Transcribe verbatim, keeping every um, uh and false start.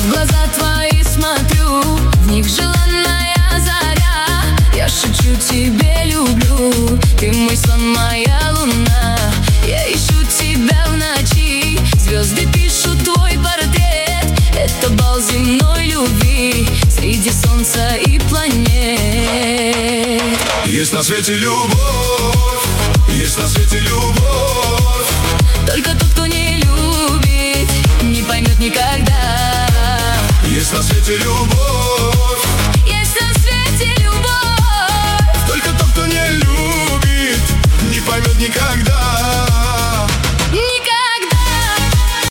в глаза твои смотрю, в них желанная заря. Я шучу, тебе люблю, ты мой сон, моя луна. Я ищу тебя в ночи, звезды пишут твой портрет. Это бал земной любви среди солнца и планет. Есть на свете любовь, есть на свете любовь. Только тот, кто не любит, не поймет никогда. Есть на свете любовь,